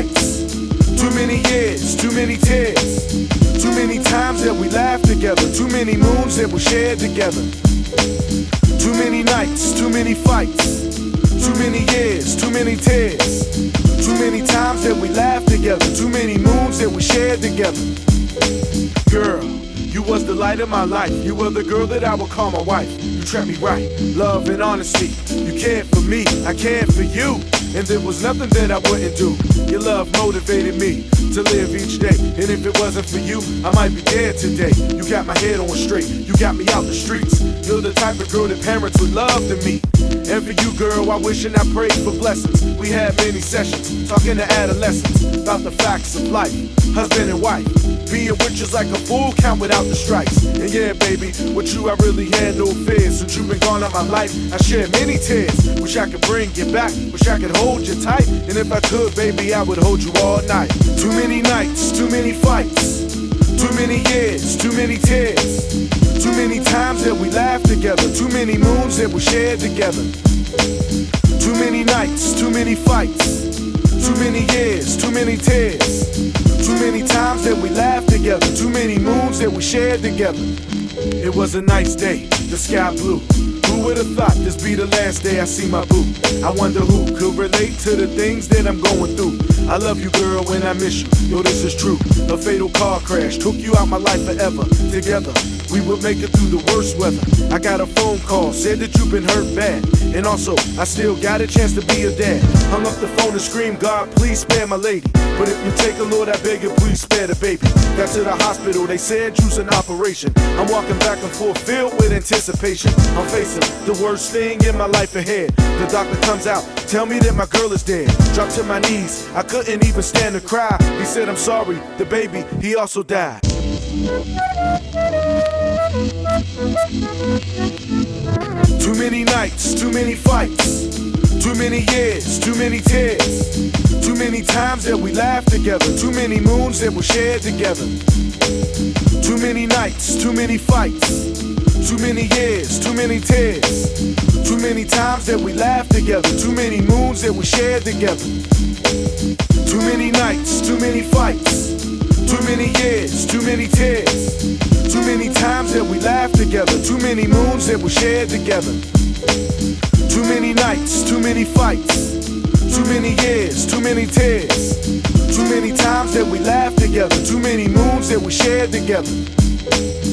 fights, too many years, too many tears, too many times that we laughed together, too many moons that we shared together, too many nights, too many fights, too many years, too many tears, too many times that we laughed together, too many moons that we shared together. Girl, you was the light of my life. You were the girl that I would call my wife. You treated me right, love and honesty. You cared for me, I cared for you. And there was nothing that I wouldn't do. Your love motivated me to live each day. And if it wasn't for you, I might be dead today. You got my head on straight, you got me out the streets. You're the type of girl that parents would love to meet. And for you, girl, I wish and I prayed for blessings. We had many sessions, talking to adolescents about the facts of life, husband and wife. Being with you's like a full count without the strikes. And yeah, baby, with you I really had no fears. Since you've been gone out my life, I shed many tears. Wish I could bring you back, wish I could hold you tight. And if I could, baby, I would hold you all night. Too many nights, too many fights, too many years, too many tears, too many times that we laughed together, too many moons that we shared together, too many nights, too many fights, too many years, too many tears, too many times that we laughed together, too many moons that we shared together. It was a nice day, the sky blue. Who would've thought this be the last day I see my boo? I wonder who could relate to the things that I'm going through. I love you, girl, and I miss you. Yo, this is true. A fatal car crash took you out my life forever. Together, we would make it through the worst weather. I got a phone call, said that you've been hurt bad. And also, I still got a chance to be a dad. Hung up the phone and screamed, God, please spare my lady. But if you take a Lord, I beg you, please spare the baby. Got to the hospital, they said you's an operation. I'm walking back and forth, filled with anticipation. I'm facing the worst thing in my life ahead. The doctor comes out, tell me that my girl is dead. Drop to my knees, I couldn't even stand to cry. He said, I'm sorry, the baby, he also died. Too many nights, too many fights, too many years, too many tears, too many times that we laughed together, too many moons that we shared together, too many nights, too many fights, too many years, too many tears, too many times that we laughed together, too many moons that we shared together, too many nights, too many fights, too many years, too many tears, too many times that we laughed together, too many moons that we shared together, too many nights, too many fights, too many years, too many tears, too many times that we laughed together, too many moons that we shared together.